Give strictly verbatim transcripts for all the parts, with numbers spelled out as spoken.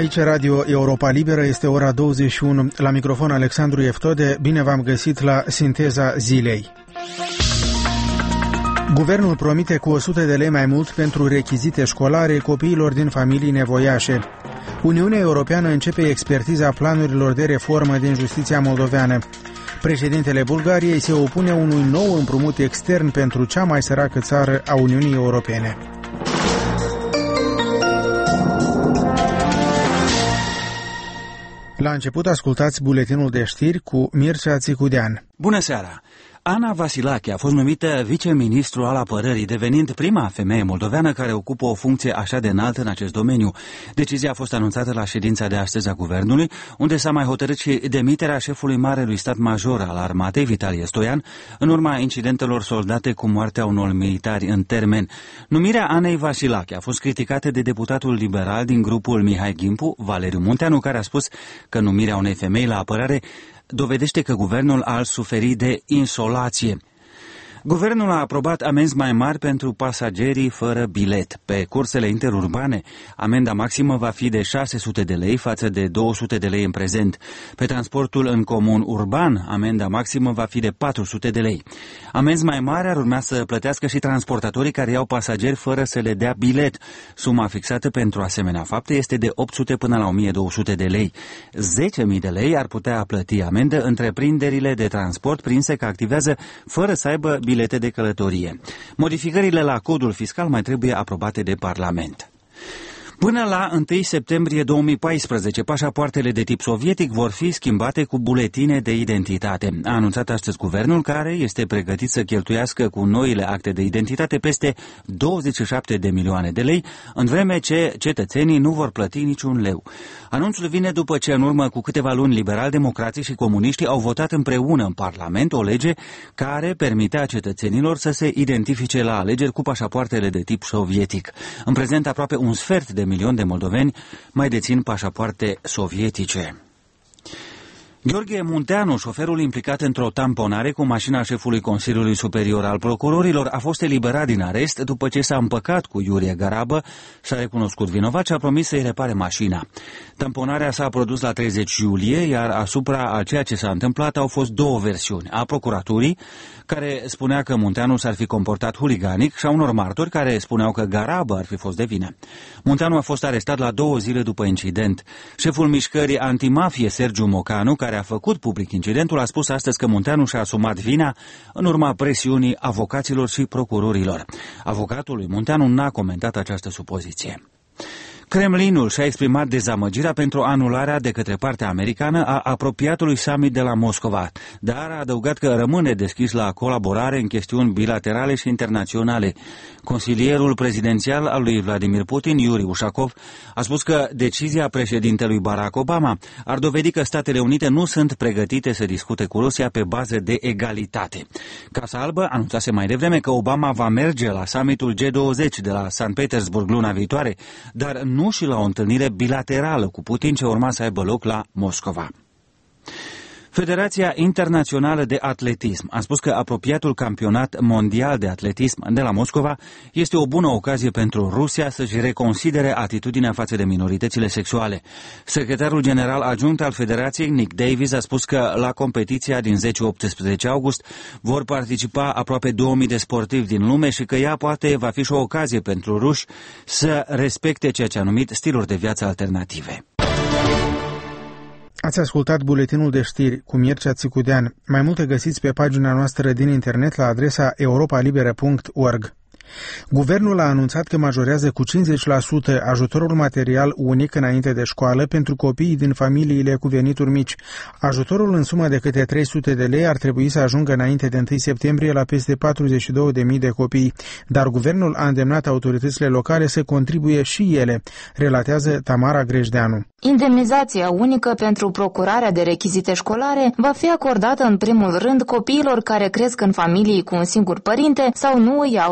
Aici Radio Europa Liberă, este ora douăzeci și unu. La microfon Alexandru Eftode, bine v-am găsit la Sinteza Zilei. Guvernul promite cu o sută de lei mai mult pentru rechizite școlare copiilor din familii nevoiașe. Uniunea Europeană începe expertiza planurilor de reformă din justiția moldoveană. Președintele Bulgariei se opune unui nou împrumut extern pentru cea mai săracă țară a Uniunii Europene. La început ascultați buletinul de știri cu Mircea Țicudean. Bună seara! Ana Vasilache a fost numită viceministru al apărării, devenind prima femeie moldoveană care ocupă o funcție așa de înaltă în acest domeniu. Decizia a fost anunțată la ședința de astăzi a guvernului, unde s-a mai hotărât și demiterea șefului Marelui Stat Major al armatei, Vitalie Stoian, în urma incidentelor soldate cu moartea unor militari în termen. Numirea Anei Vasilache a fost criticată de deputatul liberal din grupul Mihai Gimpu, Valeriu Munteanu, care a spus că numirea unei femei la apărare dovedește că guvernul a suferit de insolație. Guvernul a aprobat amenzi mai mari pentru pasagerii fără bilet. Pe cursele interurbane, amenda maximă va fi de șase sute de lei față de două sute de lei în prezent. Pe transportul în comun urban, amenda maximă va fi de patru sute de lei. Amenzi mai mari ar urmea să plătească și transportatorii care iau pasageri fără să le dea bilet. Suma fixată pentru asemenea fapte este de opt sute până la o mie două sute de lei. zece mii de lei ar putea plăti amendă întreprinderile de transport prinse că activează fără să aibă bilete de călătorie. Modificările la codul fiscal mai trebuie aprobate de Parlament. Până la întâi septembrie două mii paisprezece, pașapoartele de tip sovietic vor fi schimbate cu buletine de identitate. A anunțat astăzi guvernul, care este pregătit să cheltuiască cu noile acte de identitate peste douăzeci și șapte de milioane de lei, în vreme ce cetățenii nu vor plăti niciun leu. Anunțul vine după ce în urmă cu câteva luni liberal-democrații și comuniștii au votat împreună în Parlament o lege care permitea cetățenilor să se identifice la alegeri cu pașapoartele de tip sovietic. În prezent, aproape un sfert de milion de moldoveni mai dețin pașapoarte sovietice. Gheorghe Munteanu, șoferul implicat într-o tamponare cu mașina șefului Consiliului Superior al Procurorilor, a fost eliberat din arest după ce s-a împăcat cu Iurie Garabă, și-a recunoscut vinovat și a promis să-i repare mașina. Tamponarea s-a produs la treizeci iulie, iar asupra a ceea ce s-a întâmplat au fost două versiuni: a procuraturii, care spunea că Munteanu s-ar fi comportat huliganic, și a unor martori care spuneau că Garabă ar fi fost de vină. Munteanu a fost arestat la două zile după incident. Șeful mișcării antimafie, Sergiu Mocanu, care a făcut public incidentul, a spus astăzi că Munteanu și-a asumat vina în urma presiunii avocaților și procurorilor. Avocatul lui Munteanu n-a comentat această supoziție. Kremlinul și-a exprimat dezamăgirea pentru anularea de către partea americană a apropiatului summit de la Moscova, dar a adăugat că rămâne deschis la colaborare în chestiuni bilaterale și internaționale. Consilierul prezidențial al lui Vladimir Putin, Yuri Ushakov, a spus că decizia președintelui Barack Obama ar dovedi că Statele Unite nu sunt pregătite să discute cu Rusia pe bază de egalitate. Casa Albă anunțase mai devreme că Obama va merge la summitul G douăzeci de la Sankt Petersburg luna viitoare, dar nu și la o întâlnire bilaterală cu Putin ce urma să aibă loc la Moscova. Federația Internațională de Atletism a spus că apropiatul campionat mondial de atletism de la Moscova este o bună ocazie pentru Rusia să-și reconsidere atitudinea față de minoritățile sexuale. Secretarul general adjunct al Federației, Nick Davis, a spus că la competiția din zece-optsprezece august vor participa aproape două mii de sportivi din lume și că ea poate va fi și o ocazie pentru ruși să respecte ceea ce a numit stiluri de viață alternative. Ați ascultat buletinul de știri cu Mircea Țicudean. Mai multe găsiți pe pagina noastră din internet la adresa europa liberă punct org. Guvernul a anunțat că majorează cu cincizeci la sută ajutorul material unic înainte de școală pentru copiii din familiile cu venituri mici. Ajutorul în sumă de câte trei sute de lei ar trebui să ajungă înainte de întâi septembrie la peste patruzeci și două de mii de copii, dar guvernul a îndemnat autoritățile locale să contribuie și ele, relatează Tamara Grejdeanu. Indemnizația unică pentru procurarea de rechizite școlare va fi acordată în primul rând copiilor care cresc în familii cu un singur părinte sau nu îi au deloc.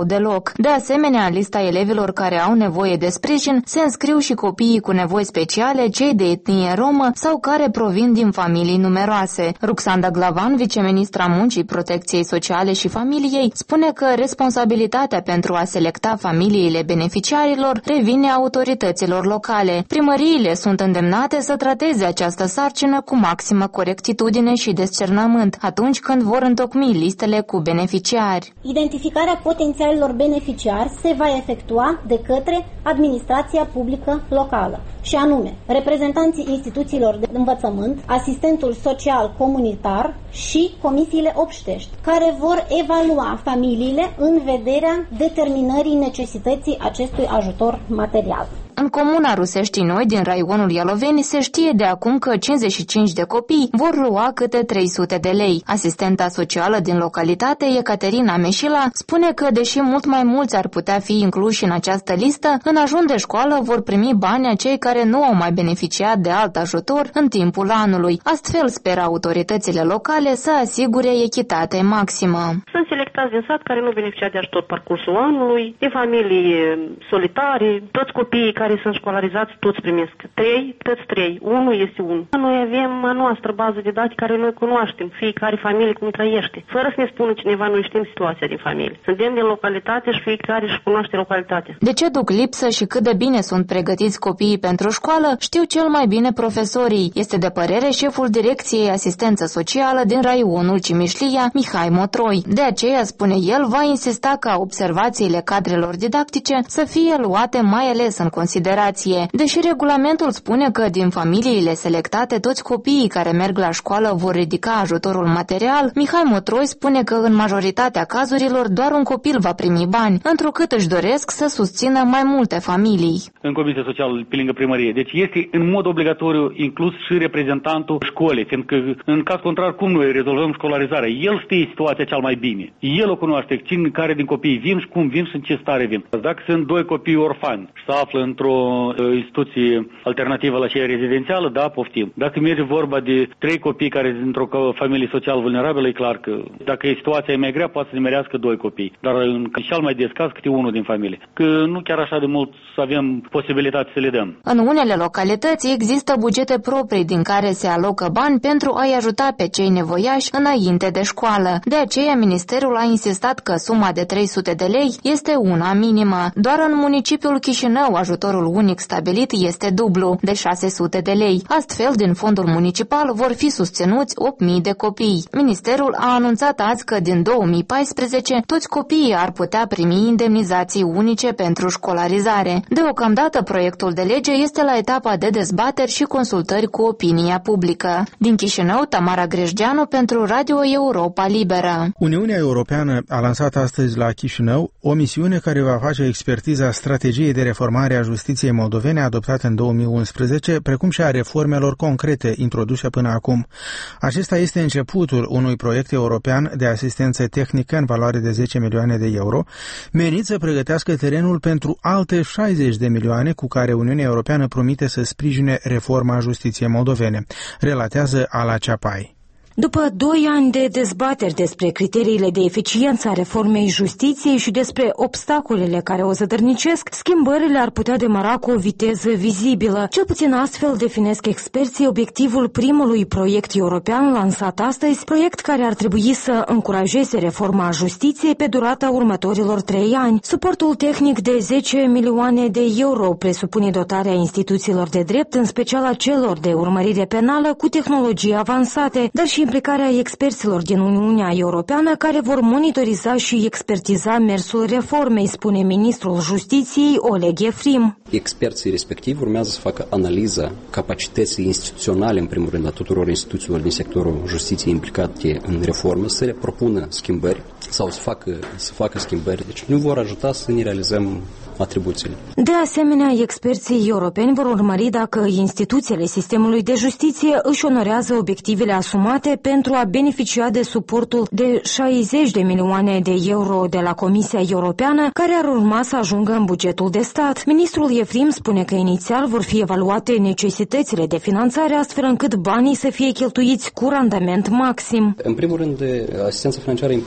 loc. De asemenea, în lista elevilor care au nevoie de sprijin se înscriu și copiii cu nevoi speciale, cei de etnie romă sau care provin din familii numeroase. Ruxanda Glavan, viceministra Muncii, Protecției Sociale și Familiei, spune că responsabilitatea pentru a selecta familiile beneficiarilor revine autorităților locale. Primăriile sunt îndemnate să trateze această sarcină cu maximă corectitudine și discernământ atunci când vor întocmi listele cu beneficiari. Identificarea potențialilor beneficiari se va efectua de către administrația publică locală, și anume reprezentanții instituțiilor de învățământ, asistentul social comunitar și comisiile obștești, care vor evalua familiile în vederea determinării necesității acestui ajutor material. În comuna Ruseștii Noi din raionul Ialoveni se știe de acum că cincizeci și cinci de copii vor lua câte trei sute de lei. Asistenta socială din localitate, Ecaterina Meșila, spune că deși mult mai mulți ar putea fi incluși în această listă, în ajun de școală vor primi bani acei care nu au mai beneficiat de alt ajutor în timpul anului. Astfel speră autoritățile locale să asigure echitate maximă. Sunt selectați din sat care nu beneficiază de ajutor parcursul anului, de familii solitare, toți copiii care sunt școlarizați, toți primesc. Trei, toți trei. Unul este unul. Noi avem a noastră bază de date care noi cunoaștem, fiecare familie cum trăiește. Fără să ne spună cineva, noi știm situația din familie. Suntem din localitate și fiecare își cunoaște localitatea. De ce duc lipsă și cât de bine sunt pregătiți copiii pentru școală, știu cel mai bine profesorii. Este de părere șeful Direcției Asistență Socială din raionul Cimișlia, Mihai Motroi. De aceea, spune el, va insista ca observațiile cadrelor didactice să fie luate mai ales în considerație. Deși regulamentul spune că din familiile selectate toți copiii care merg la școală vor ridica ajutorul material, Mihai Motroi spune că în majoritatea cazurilor doar un copil va primi bani, întrucât își doresc să susțină mai multe familii. În Comisia Socială, pe lângă primărie. Deci este în mod obligatoriu inclus și reprezentantul școlii, fiindcă în caz contrar cum noi rezolvăm școlarizarea? El știe situația cel mai bine. El o cunoaște, cine care din copii vin și cum vin și în ce stare vin. Dacă sunt doi copii orfani și se află într-o o instituție alternativă la cea rezidențială, da, poftim. Dacă merge vorba de trei copii care sunt într-o familie social vulnerabilă, e clar că dacă e situația e mai grea, poate să nimerească doi copii. Dar în cel mai des caz, câte unul din familie. Că nu chiar așa de mult să avem posibilitate să le dăm. În unele localități există bugete proprii din care se alocă bani pentru a-i ajuta pe cei nevoiași înainte de școală. De aceea, Ministerul a insistat că suma de trei sute de lei este una minimă. Doar în municipiul Chișinău, ajutorul unic stabilit este dublu, de șase sute de lei. Astfel, din fondul municipal vor fi susținuți opt mii de copii. Ministerul a anunțat azi că din două mii paisprezece toți copiii ar putea primi indemnizații unice pentru școlarizare. Deocamdată, proiectul de lege este la etapa de dezbateri și consultări cu opinia publică. Din Chișinău, Tamara Grejdeanu pentru Radio Europa Liberă. Uniunea Europeană a lansat astăzi la Chișinău o misiune care va face expertiza strategiei de reformare a justiției moldovene adoptată în două mii unsprezece, precum și a reformelor concrete introduse până acum. Acesta este începutul unui proiect european de asistență tehnică în valoare de zece milioane de euro, menit să pregătească terenul pentru alte șaizeci de milioane cu care Uniunea Europeană promite să sprijine reforma justiției moldovene, relatează Ala Ceapai. După doi ani de dezbateri despre criteriile de eficiență a reformei justiției și despre obstacolele care o zădărnicesc, schimbările ar putea demara cu o viteză vizibilă. Cel puțin astfel definesc experții obiectivul primului proiect european lansat astăzi, proiect care ar trebui să încurajeze reforma justiției pe durata următorilor trei ani. Suportul tehnic de zece milioane de euro presupune dotarea instituțiilor de drept, în special a celor de urmărire penală cu tehnologii avansate, dar și implicarea experților din Uniunea Europeană care vor monitoriza și expertiza mersul reformei, spune ministrul Justiției Oleg Efrim. Experții respectivi urmează să facă analiza capacității instituționale, în primul rând, a tuturor instituțiilor din sectorul justiției implicate în reformă, să le propună schimbări sau să facă, să facă schimbări. Deci nu vor ajuta să ne realizăm atribuțiile. De asemenea, experții europeni vor urmări dacă instituțiile sistemului de justiție își onorează obiectivele asumate pentru a beneficia de suportul de șaizeci de milioane de euro de la Comisia Europeană, care ar urma să ajungă în bugetul de stat. Ministrul Efrim spune că inițial vor fi evaluate necesitățile de finanțare, astfel încât banii să fie cheltuiți cu randament maxim. În primul rând, asistența financiară împărțită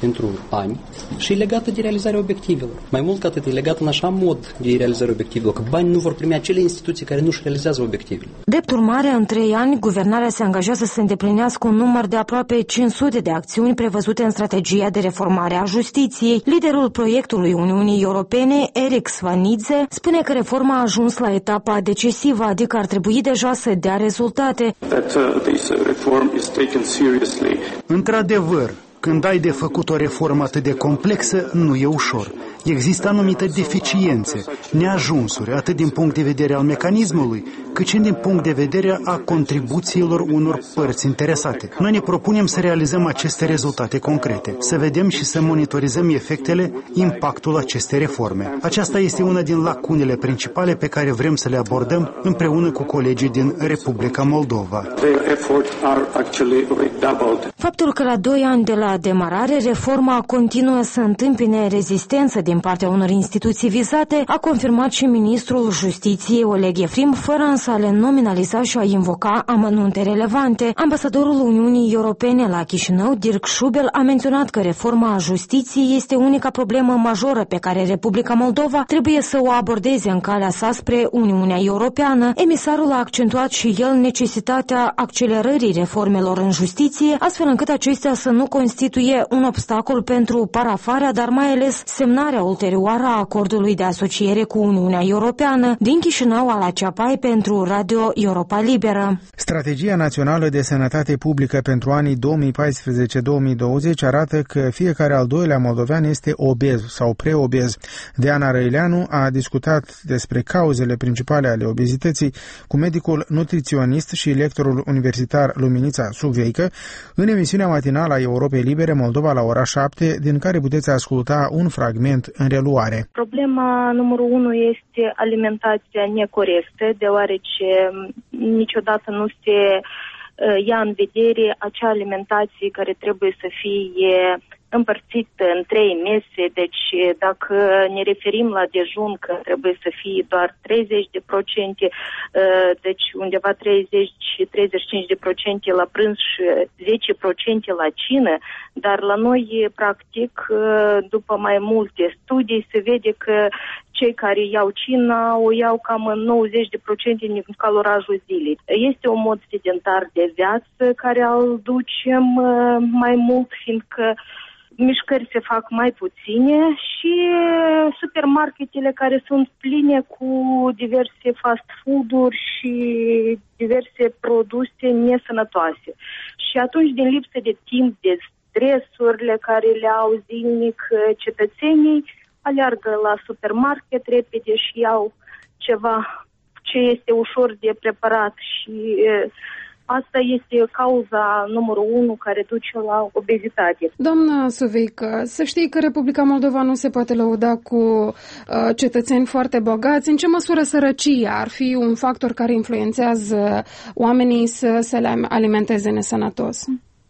pentru ani și e legată de realizarea obiectivelor. Mai mult ca atât, e legată în așa mod de realizarea obiectivelor, că bani nu vor primi acele instituții care nu-și realizează obiectivele. Drept urmare, în trei ani, guvernarea se angajează să îndeplinească un număr de aproape cinci sute de acțiuni prevăzute în strategia de reformare a justiției. Liderul proiectului Uniunii Europene, Eric Svanidze, spune că reforma a ajuns la etapa decisivă, adică ar trebui deja să dea rezultate. Într-adevăr, când ai de făcut o reformă atât de complexă, nu e ușor. Există anumite deficiențe, neajunsuri, atât din punct de vedere al mecanismului, cât și din punct de vedere a contribuțiilor unor părți interesate. Noi ne propunem să realizăm aceste rezultate concrete, să vedem și să monitorizăm efectele, impactul acestei reforme. Aceasta este una din lacunele principale pe care vrem să le abordăm împreună cu colegii din Republica Moldova. Faptul că la doi ani de la demarare, reforma continuă să întâmpine rezistență din partea unor instituții vizate, a confirmat și ministrul Justiției Oleg Efrim, fără însă a le nominaliza și a invoca amănunte relevante. Ambasadorul Uniunii Europene la Chișinău, Dirk Schubel, a menționat că reforma justiției este unica problemă majoră pe care Republica Moldova trebuie să o abordeze în calea sa spre Uniunea Europeană. Emisarul a accentuat și el necesitatea accelerării reformelor în justiție, astfel încât acestea să nu constituie un obstacol pentru parafarea, dar mai ales semnarea ulterioară a acordului de asociere cu Uniunea Europeană. Din Chișinău, Ala Ceapai pentru Radio Europa Liberă. Strategia Națională de Sănătate Publică pentru anii două mii paisprezece două mii douăzeci arată că fiecare al doilea moldovean este obez sau preobez. Diana Răileanu a discutat despre cauzele principale ale obezității cu medicul nutriționist și lectorul universitar Luminița Suveică în emisiunea matinală a Europei Libere Moldova la ora șapte, din care puteți asculta un fragment în reluare. Problema numărul unu este alimentația necorectă, deoarece niciodată nu se ia în vedere acea alimentație care trebuie să fie împărțită în trei mese, deci dacă ne referim la dejun că trebuie să fie doar treizeci de procente, deci undeva treizeci treizeci și cinci de procente la prânz și zece procente la cină, dar la noi practic după mai multe studii se vede că cei care iau cina o iau cam în nouăzeci de procente din calorajul zilei. Este un mod sedentar de viață care îl ducem mai mult, fiindcă mișcări se fac mai puține și supermarketele care sunt pline cu diverse fast food-uri și diverse produse nesănătoase. Și atunci, din lipsă de timp, de stresurile care le au zilnic cetățenii, aleargă la supermarket repede și iau ceva ce este ușor de preparat și asta este cauza numărul unu care duce la obezitate. Doamna Suveică, să știi că Republica Moldova nu se poate lăuda cu uh, cetățeni foarte bogați. În ce măsură sărăcia ar fi un factor care influențează oamenii să se alimenteze nesănătos?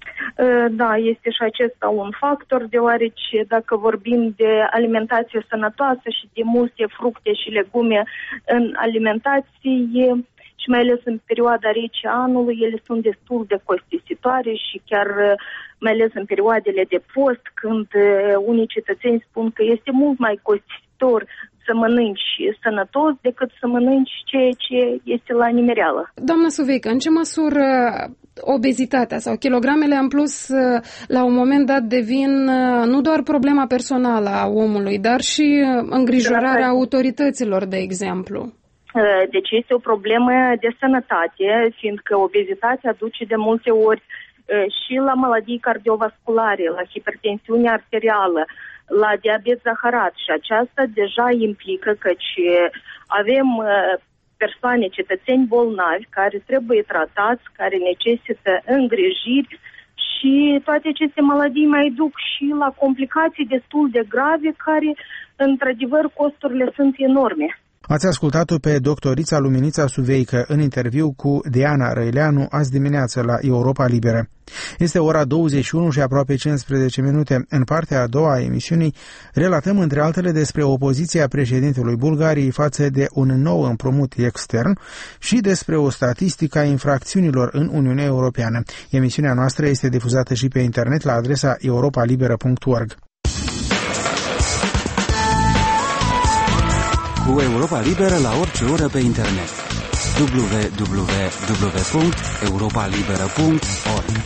Da, este și acesta un factor, deoarece dacă vorbim de alimentație sănătoasă și de multe fructe și legume în alimentație, și mai ales în perioada rece a anului, ele sunt destul de costisitoare și chiar mai ales în perioadele de post, când unii cetățeni spun că este mult mai costisitor să mănânci sănătos decât să mănânci ceea ce este la nimereală. Doamna Suveică, în ce măsură obezitatea sau kilogramele în plus la un moment dat devin nu doar problema personală a omului, dar și îngrijorarea autorităților, de exemplu? Deci este o problemă de sănătate, fiindcă obezitatea duce de multe ori și la maladii cardiovasculare, la hipertensiune arterială, la diabet zaharat și aceasta deja implică că avem persoane, cetățeni bolnavi care trebuie tratați, care necesită îngrijiri și toate aceste maladii mai duc și la complicații destul de grave care, într-adevăr, costurile sunt enorme. Ați ascultat-o pe doctorița Luminița Suveică în interviu cu Diana Răileanu azi dimineață la Europa Liberă. Este ora douăzeci și unu și aproape cincisprezece minute. În partea a doua a emisiunii relatăm între altele despre opoziția președintelui Bulgariei față de un nou împrumut extern și despre o statistică a infracțiunilor în Uniunea Europeană. Emisiunea noastră este difuzată și pe internet la adresa europa liberă punct org. Cu Europa Liberă la orice oră pe internet. w w w punct europa liberă punct org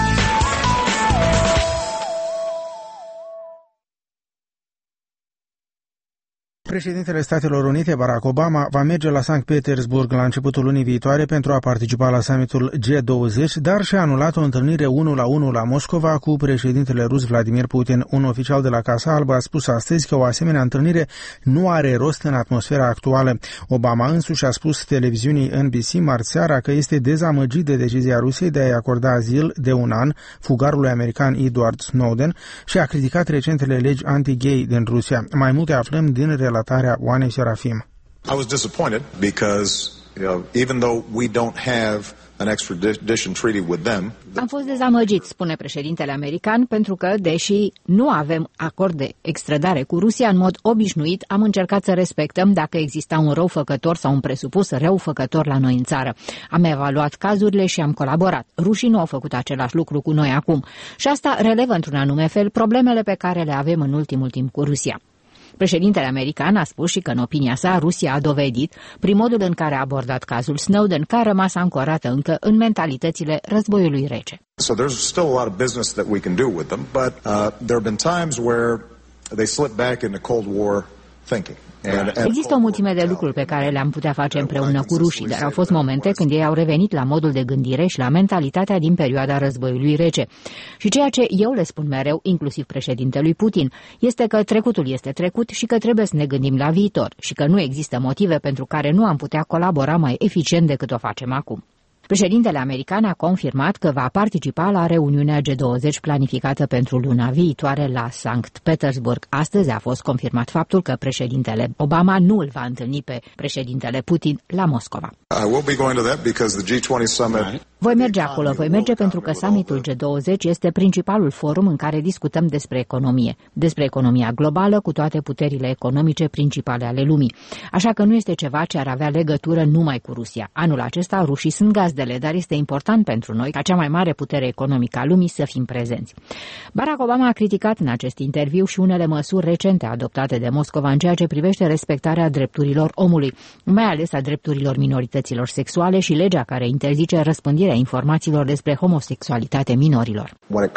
Președintele Statelor Unite, Barack Obama, va merge la Sankt Petersburg la începutul lunii viitoare pentru a participa la summitul G douăzeci, dar și-a anulat o întâlnire unu la unu la Moscova cu președintele rus Vladimir Putin. Un oficial de la Casa Albă a spus astăzi că o asemenea întâlnire nu are rost în atmosfera actuală. Obama însuși a spus televiziunii N B C marți seara că este dezamăgit de decizia Rusiei de a-i acorda azil de un an fugarului american Edward Snowden și a criticat recentele legi anti-gay din Rusia. Mai multe aflăm din relatarea Oanei Serafim. I was disappointed because, you know, even though we don't have an extradition treaty with them. Am fost dezamăgit, spune președintele american, pentru că, deși nu avem acord de extradare cu Rusia, în mod obișnuit am încercat să respectăm dacă exista un răufăcător sau un presupus răufăcător la noi în țară. Am evaluat cazurile și am colaborat. Rușii nu au făcut același lucru cu noi acum și asta relevă într-un anume fel problemele pe care le avem în ultimul timp cu Rusia. Președintele american a spus și că, în opinia sa, Rusia a dovedit, prin modul în care a abordat cazul Snowden, că a rămas ancorată încă în mentalitățile războiului rece. So there's still a lot of business that we can do with them, but uh, there have been times where they slip back into Cold War thinking. Există o mulțime de lucruri pe care le-am putea face împreună cu rușii, dar au fost momente când ei au revenit la modul de gândire și la mentalitatea din perioada războiului rece. Și ceea ce eu le spun mereu, inclusiv președintelui Putin, este că trecutul este trecut și că trebuie să ne gândim la viitor și că nu există motive pentru care nu am putea colabora mai eficient decât o facem acum. Președintele american a confirmat că va participa la reuniunea G douăzeci planificată pentru luna viitoare la Sankt Petersburg. Astăzi a fost confirmat faptul că președintele Obama nu îl va întâlni pe președintele Putin la Moscova. Voi merge acolo, voi merge pentru că summitul G douăzeci este principalul forum în care discutăm despre economie, despre economia globală cu toate puterile economice principale ale lumii. Așa că nu este ceva ce ar avea legătură numai cu Rusia. Anul acesta rușii sunt gazdele, dar este important pentru noi, ca cea mai mare putere economică a lumii, să fim prezenți. Barack Obama a criticat în acest interviu și unele măsuri recente adoptate de Moscova în ceea ce privește respectarea drepturilor omului, mai ales a drepturilor minorităților sexuale și legea care interzice răspândirea informațiilor despre homosexualitate minorilor.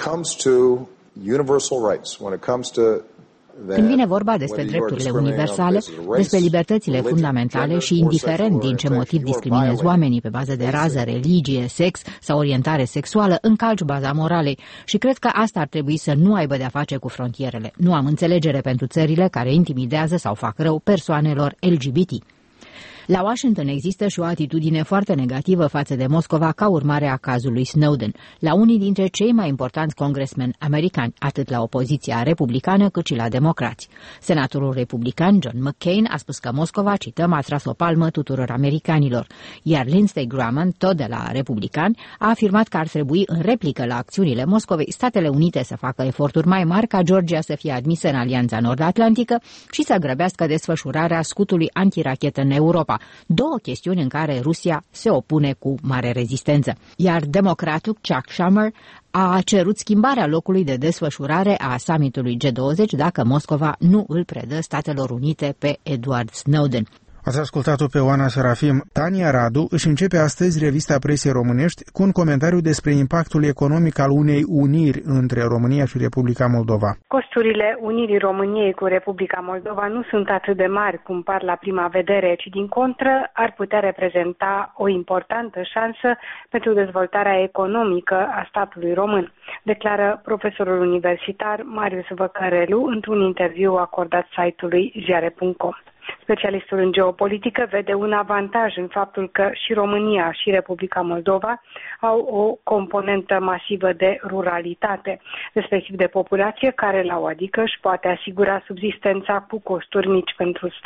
Când vine vorba despre drepturile universale, despre libertățile fundamentale și indiferent din ce motiv discriminezi oamenii pe bază de rază, religie, sex sau orientare sexuală, încalci baza moralei și cred că asta ar trebui să nu aibă de-a face cu frontierele. Nu am înțelegere pentru țările care intimidează sau fac rău persoanelor L G B T. La Washington există și o atitudine foarte negativă față de Moscova ca urmare a cazului Snowden, la unii dintre cei mai importanți congresmeni americani, atât la opoziția republicană cât și la democrați. Senatorul republican John McCain a spus că Moscova, cităm, a tras o palmă tuturor americanilor, iar Lindsey Graham, tot de la republicani, a afirmat că ar trebui, în replică la acțiunile Moscovei, Statele Unite să facă eforturi mai mari ca Georgia să fie admisă în Alianța Nord-Atlantică și să grăbească desfășurarea scutului antirachetă în Europa, două chestiuni în care Rusia se opune cu mare rezistență. Iar democratul Chuck Schumer a cerut schimbarea locului de desfășurare a summitului G douăzeci dacă Moscova nu îl predă Statelor Unite pe Edward Snowden. Ați ascultat-o pe Oana Serafim. Tania Radu își începe astăzi revista presei românești cu un comentariu despre impactul economic al unei uniri între România și Republica Moldova. Costurile unirii României cu Republica Moldova nu sunt atât de mari cum par la prima vedere, ci din contră ar putea reprezenta o importantă șansă pentru dezvoltarea economică a statului român, declară profesorul universitar Marius Văcărelu într-un interviu acordat site-ului ziare punct com. Specialistul în geopolitică vede un avantaj în faptul că și România și Republica Moldova au o componentă masivă de ruralitate, respectiv de populație care la o adică își poate asigura subzistența cu costuri mici pentru stat.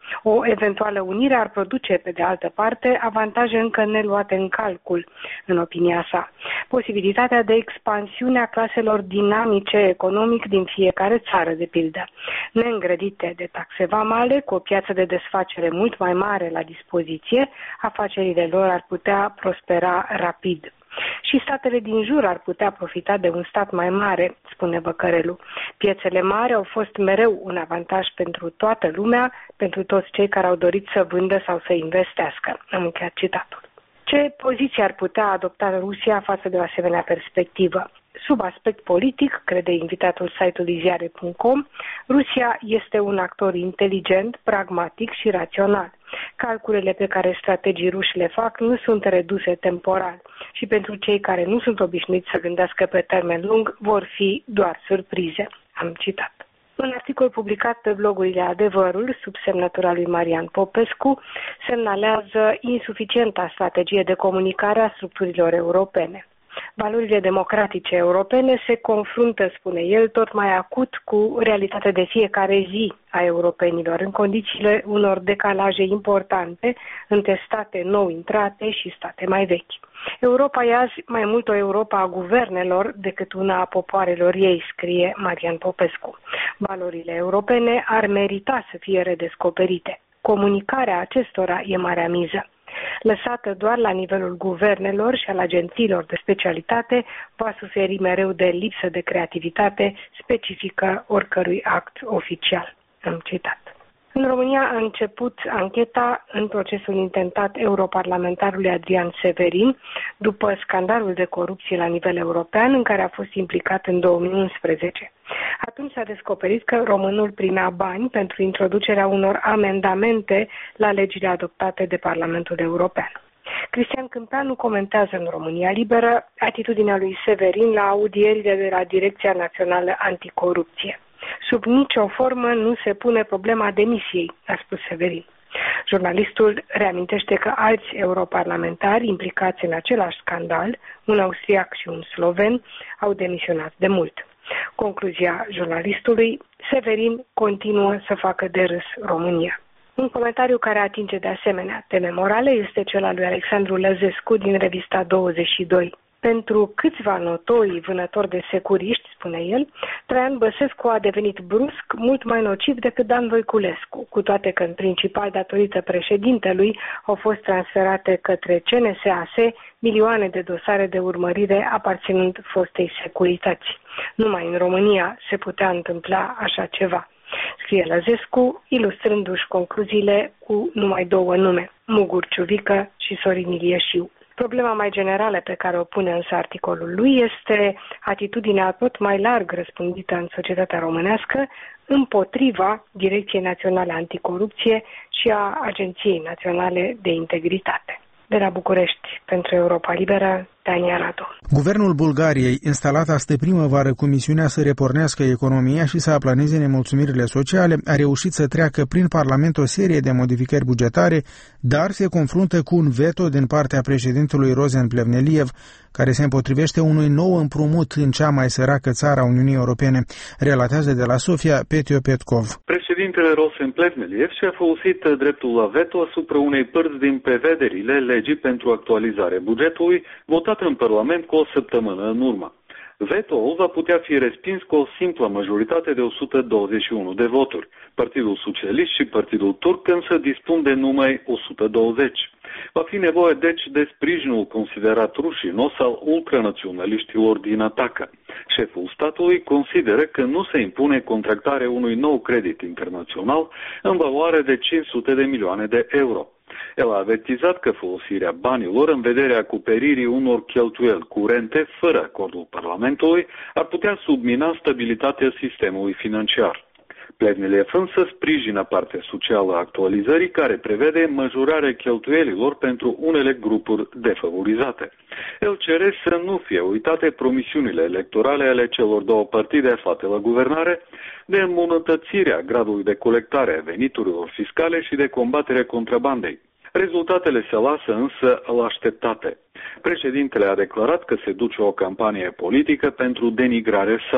O eventuală unire ar produce, pe de altă parte, avantaje încă neluate în calcul, în opinia sa. Posibilitatea de expansiune a claselor dinamice economic din fiecare țară, de pildă, neîngrădite de taxe vamale, cu o piață de desfacere mult mai mare la dispoziție, afacerile lor ar putea prospera rapid. Și statele din jur ar putea profita de un stat mai mare, spune Băcărelu. Piețele mari au fost mereu un avantaj pentru toată lumea, pentru toți cei care au dorit să vândă sau să investească. Am încheiat citatul. Ce poziție ar putea adopta Rusia față de o asemenea perspectivă? Sub aspect politic, crede invitatul site-ului ziare punct com, Rusia este un actor inteligent, pragmatic și rațional. Calculele pe care strategii ruși le fac nu sunt reduse temporal și pentru cei care nu sunt obișnuiți să gândească pe termen lung vor fi doar surprize. Am citat. Un articol publicat pe blogurile Adevărul, sub semnătura lui Marian Popescu, semnalează insuficienta strategie de comunicare a structurilor europene. Valorile democratice europene se confruntă, spune el, tot mai acut cu realitatea de fiecare zi a europenilor, în condițiile unor decalaje importante între state nou intrate și state mai vechi. Europa e azi mai mult o Europa a guvernelor decât una a popoarelor ei, scrie Marian Popescu. Valorile europene ar merita să fie redescoperite. Comunicarea acestora e marea miză. Lăsată doar la nivelul guvernelor și al agențiilor de specialitate, va suferi mereu de lipsă de creativitate specifică oricărui act oficial. Am citat. În România a început ancheta în procesul intentat europarlamentarului Adrian Severin după scandalul de corupție la nivel european în care a fost implicat în două mii unsprezece. Atunci s-a descoperit că românul primea bani pentru introducerea unor amendamente la legile adoptate de Parlamentul European. Cristian Câmpeanu comentează în România Liberă atitudinea lui Severin la audierile de la Direcția Națională Anticorupție. Sub nicio formă nu se pune problema demisiei, a spus Severin. Jurnalistul reamintește că alți europarlamentari implicați în același scandal, un austriac și un sloven, au demisionat de mult. Concluzia jurnalistului, Severin continuă să facă de râs România. Un comentariu care atinge de asemenea teme morale este cel al lui Alexandru Lăzescu din revista douăzeci și doi. Pentru câțiva notoi vânători de securiști, spune el, Traian Băsescu a devenit brusc mult mai nociv decât Dan Voiculescu, cu toate că în principal datorită președintelui au fost transferate către C N S A S milioane de dosare de urmărire aparținând fostei securități. Numai în România se putea întâmpla așa ceva, scrie Lăzescu, ilustrându-și concluziile cu numai două nume, Mugur Ciuvică și Sorin Ilieșiu. Problema mai generală pe care o pune însă articolul lui este atitudinea tot mai larg răspândită în societatea românească împotriva Direcției Naționale Anticorupție și a Agenției Naționale de Integritate. De la București, pentru Europa Liberă, Tania Radu. Guvernul Bulgariei, instalat astă primăvară cu misiunea să repornească economia și să aplaneze nemulțumirile sociale, a reușit să treacă prin Parlament o serie de modificări bugetare, dar se confruntă cu un veto din partea președintelui Rosen Plevneliev, care se împotrivește unui nou împrumut în cea mai săracă țară a Uniunii Europene, relatează de la Sofia Petio Petkov. Președintele Rosen Plevneliev și-a folosit dreptul la veto asupra unei părți din prevederile legii pentru actualizare bugetului, votat în Parlament cu o săptămână în urmă. Veto-ul va putea fi respins cu o simplă majoritate de o sută douăzeci și unu de voturi. Partidul Socialist și Partidul Turc însă dispun de numai o sută douăzeci. Va fi nevoie deci de sprijinul considerat rușinos al ultranaționaliștilor din atacă. Șeful statului consideră că nu se impune contractarea unui nou credit internațional în valoare de cinci sute de milioane de euro. El a avertizat că folosirea banilor în vederea acoperirii unor cheltuieli curente fără acordul Parlamentului ar putea submina stabilitatea sistemului financiar. Plevneliev însă sprijină partea socială a actualizării care prevede majorarea cheltuielilor pentru unele grupuri defavorizate. El cere să nu fie uitate promisiunile electorale ale celor două partide aflate la guvernare de îmbunătățirea gradului de colectare a veniturilor fiscale și de combaterea contrabandei. Rezultatele se lasă însă la așteptate. Președintele a declarat că se duce o campanie politică pentru denigrarea sa.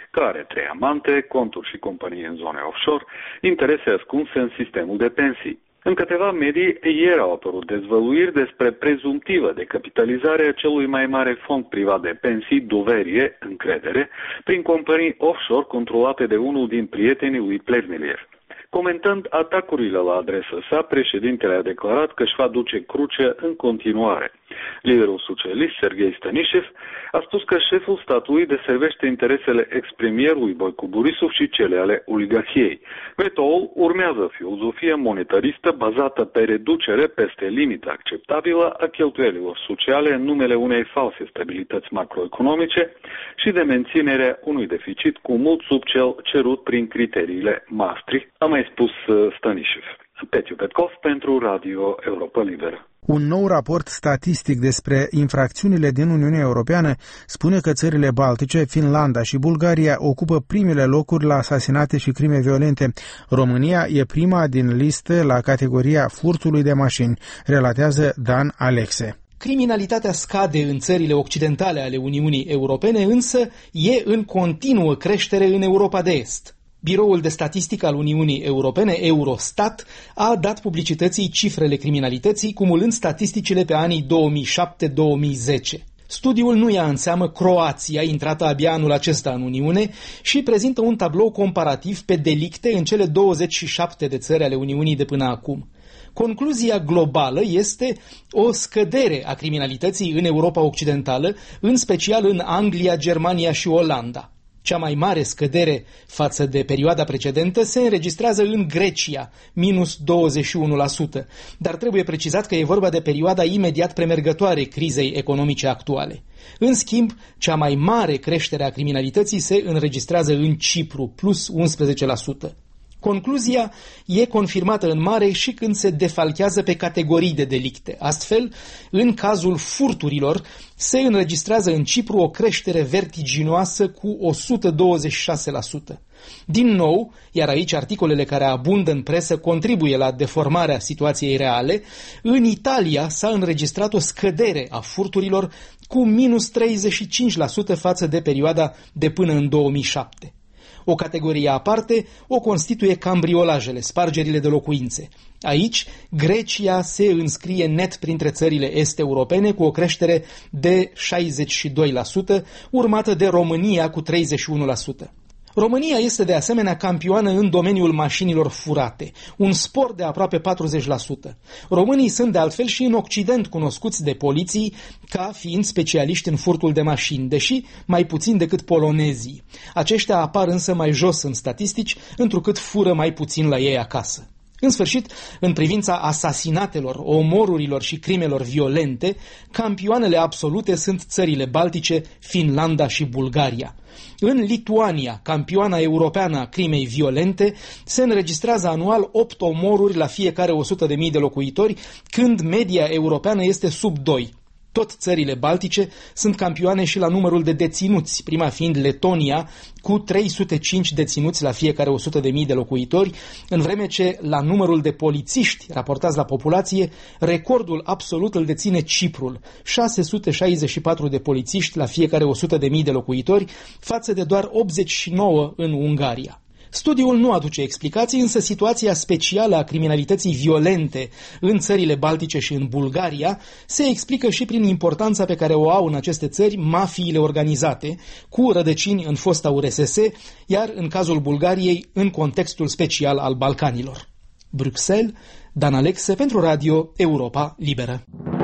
care trei amante, conturi și companii în zone offshore, interese ascunse în sistemul de pensii. În câteva medii, ieri au apărut dezvăluiri despre prezumtivă decapitalizare a celui mai mare fond privat de pensii, Doverie, încredere, prin companii offshore controlate de unul din prietenii lui Plevneliev. Comentând atacurile la adresa sa, președintele a declarat că își va duce crucea în continuare. Liderul socialist, Serghei Stanishev, a spus că șeful statului deservește interesele ex-premierului Boico Borisov și cele ale oligarhiei. Vetoul urmează filozofia monetaristă bazată pe reducere peste limita acceptabilă a cheltuielilor sociale în numele unei false stabilități macroeconomice și de menținerea unui deficit cu mult sub cel cerut prin criteriile Maastricht, a mai spus Stanishev. Petiu Petkov pentru Radio Europa Liberă. Un nou raport statistic despre infracțiunile din Uniunea Europeană spune că țările Baltice, Finlanda și Bulgaria ocupă primele locuri la asasinate și crime violente. România e prima din listă la categoria furtului de mașini, relatează Dan Alexe. Criminalitatea scade în țările occidentale ale Uniunii Europene, însă e în continuă creștere în Europa de Est. Biroul de statistică al Uniunii Europene, Eurostat, a dat publicității cifrele criminalității, cumulând statisticile pe anii două mii șapte - două mii zece. Studiul nu ia în seamă Croația, intrată abia anul acesta în Uniune, și prezintă un tablou comparativ pe delicte în cele douăzeci și șapte de țări ale Uniunii de până acum. Concluzia globală este o scădere a criminalității în Europa Occidentală, în special în Anglia, Germania și Olanda. Cea mai mare scădere față de perioada precedentă se înregistrează în Grecia, minus douăzeci și unu la sută, dar trebuie precizat că e vorba de perioada imediat premergătoare crizei economice actuale. În schimb, cea mai mare creștere a criminalității se înregistrează în Cipru, plus unsprezece la sută. Concluzia e confirmată în mare și când se defalchează pe categorii de delicte. Astfel, în cazul furturilor, se înregistrează în Cipru o creștere vertiginoasă cu o sută douăzeci și șase la sută. Din nou, iar aici articolele care abundă în presă contribuie la deformarea situației reale, în Italia s-a înregistrat o scădere a furturilor cu minus treizeci și cinci la sută față de perioada de până în două mii șapte. O categorie aparte o constituie cambriolajele, spargerile de locuințe. Aici, Grecia se înscrie net printre țările est-europene cu o creștere de șaizeci și doi la sută, urmată de România cu treizeci și unu la sută. România este de asemenea campioană în domeniul mașinilor furate, un spor de aproape patruzeci la sută. Românii sunt de altfel și în Occident cunoscuți de poliții ca fiind specialiști în furtul de mașini, deși mai puțin decât polonezii. Aceștia apar însă mai jos în statistici, întrucât fură mai puțin la ei acasă. În sfârșit, în privința asasinatelor, omorurilor și crimelor violente, campioanele absolute sunt țările Baltice, Finlanda și Bulgaria. În Lituania, campioana europeană a crimei violente, se înregistrează anual opt omoruri la fiecare o sută de mii de locuitori, când media europeană este sub doi. Tot țările Baltice sunt campioane și la numărul de deținuți, prima fiind Letonia, cu trei sute cinci deținuți la fiecare o sută de mii de locuitori, în vreme ce la numărul de polițiști raportați la populație, recordul absolut îl deține Ciprul, șase sute șaizeci și patru de polițiști la fiecare o sută de mii de locuitori, față de doar optzeci și nouă în Ungaria. Studiul nu aduce explicații, însă situația specială a criminalității violente în țările Baltice și în Bulgaria se explică și prin importanța pe care o au în aceste țări mafiile organizate, cu rădăcini în fosta U R S S, iar în cazul Bulgariei în contextul special al Balcanilor. Bruxelles, Dan Alexe pentru Radio Europa Liberă.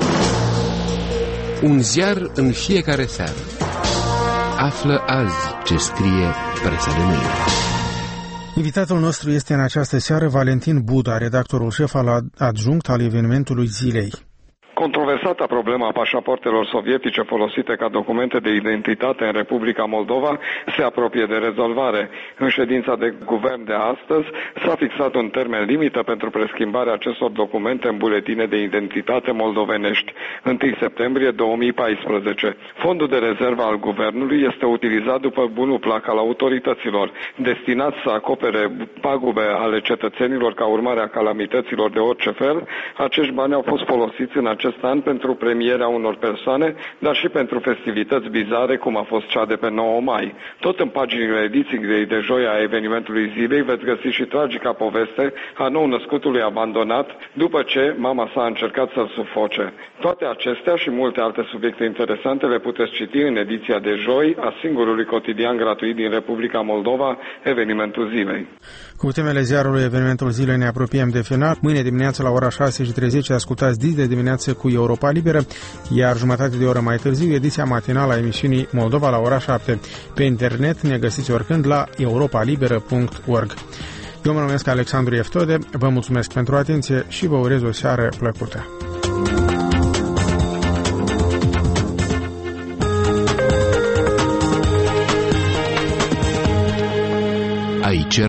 Un ziar în fiecare seară. Află azi ce scrie presa de mâine. Invitatul nostru este în această seară Valentin Buda, redactorul șef al adjunct al evenimentului zilei. Controversata problema pașaportelor sovietice folosite ca documente de identitate în Republica Moldova se apropie de rezolvare. În ședința de guvern de astăzi s-a fixat un termen limită pentru preschimbarea acestor documente în buletine de identitate moldovenești, întâi septembrie două mii paisprezece. Fondul de rezervă al guvernului este utilizat după bunul plac al autorităților, destinat să acopere pagube ale cetățenilor ca urmare a calamităților de orice fel. Acești bani au fost folosiți în acest acest an pentru premierea unor persoane, dar și pentru festivități bizare, cum a fost cea de pe nouă mai. Tot în paginile ediției de joi a evenimentului zilei veți găsi și tragica poveste a nou-născutului abandonat după ce mama sa a încercat să-l sufoce. Toate acestea și multe alte subiecte interesante le puteți citi în ediția de joi a singurului cotidian gratuit din Republica Moldova, Evenimentul zilei. Cu temele ziarului Evenimentul zilei ne apropiem de final. Mâine dimineață la ora șase și treizeci ascultați Dis de dimineață cu Europa Liberă, iar jumătate de oră mai târziu ediția matinală a emisiunii Moldova la ora șapte. Pe internet ne găsiți oricând la europa liberă punct org. Eu mă numesc Alexandru Eftode, vă mulțumesc pentru atenție și vă urez o seară plăcută. Aici